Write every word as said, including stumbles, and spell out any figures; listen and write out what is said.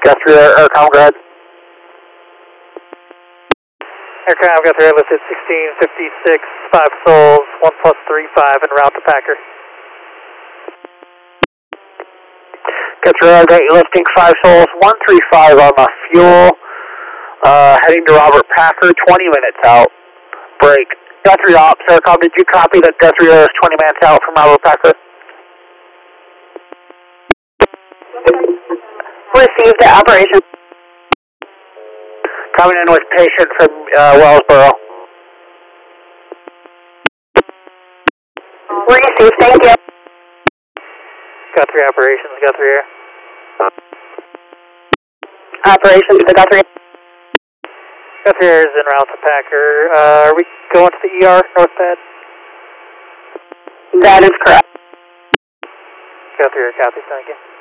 Guthrie, Aircom, go ahead. Aircom, Guthrie, listed sixteen fifty-six, five souls, one plus three five, en route to Packer. Guthrie, I've got you lifting five souls, one three five on the fuel, uh, heading to Robert Packer, twenty minutes out. Break. Guthrie Ops, Aircom, did you copy that Guthrie is twenty minutes out from Robert Packer? Received the operation. Coming in with patient from uh, Wellsboro. Received, thank you. Guthrie operations, Guthrie Air. Operations to Guthrie. Guthrie Air is en route to Packer. Uh, are we going to the E R, Northpad? That is correct. Guthrie Air, copy, thank you.